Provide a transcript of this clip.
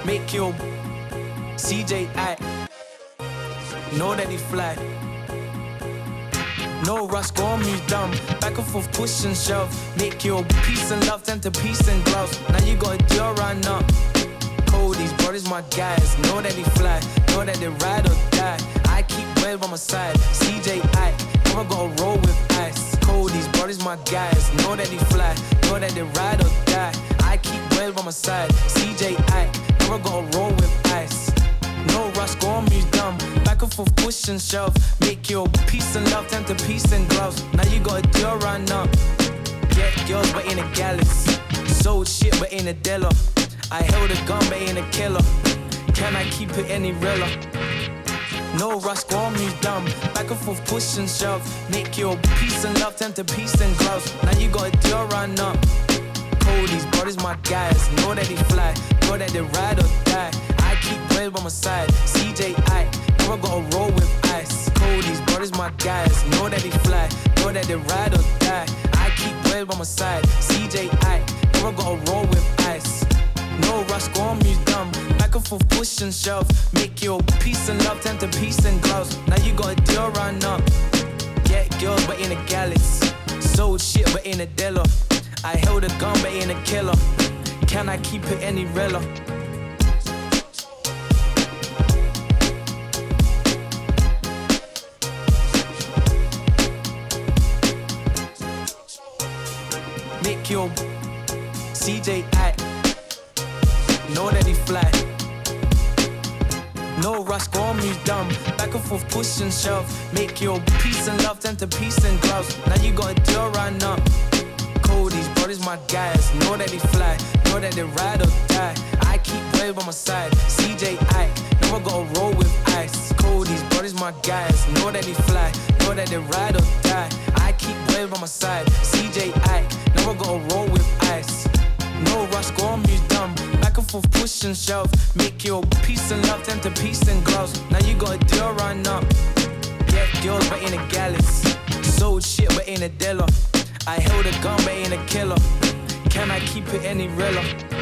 make your CJ act. Know that he fly. No rush, go on move dumb. Back and forth, push and shove. Make your peace and love turn to peace and gloves. Now you gotta do run up. These brothers my guys, know that they fly, know that they ride or die. I keep well by my side, CJ Ike, never gotta roll with ice. These brothers my guys, know that they fly, know that they ride or die. I keep well by my side, CJ Ike, never gotta roll with ice. No rush, go on mute dumb. Back and forth, push and shove. Make your peace and love turn to peace and gloves. Now you gotta do run up. Get girls but in a galaxy. Sold shit but in a dealer. I held a gun but ain't a killer. Can I keep it any realer? No rush, go on mute dumb. Back and forth, push and shove. Make your peace and love turn to peace and gloves. Now you gotta do run up. These brothers my guys, know that they fly, know that they ride or die. I keep well by my side, CJ Ike, never gotta roll with ice. These brothers my guys, know that they fly, know that they ride or die. I keep well by my side, CJ Ike, never gotta roll with ice. No rush, go on mute dumb. Back and forth, push and shove. Make your peace and love turn to peace and gloves. Now you gotta do run up. Get girls but in a galaxy. Sold shit but in a dealer. I held a gun but ain't a killer. Can I keep it any realer? Make your CJ Ike, know that he fly. No rush, go on mute dumb. Back and forth, push and shove. Make your peace and love turn to peace and gloves. Now you gotta do run up. These brothers my guys, know that they fly, know that they ride or die. I keep well by my side, CJ Ike, never gotta roll with ice. These brothers my guys, know that they fly, know that they ride or die. I keep well by my side, CJ Ike, never gotta roll with ice. No rush, go on mute dumb. Back and forth, push and shove. Make your peace and love turn to peace and gloves. Now you gotta do run up. Get girls but in a galaxy. Sold shit but ain't a dealer. I held a gun but ain't a killer. Can I keep it any realer?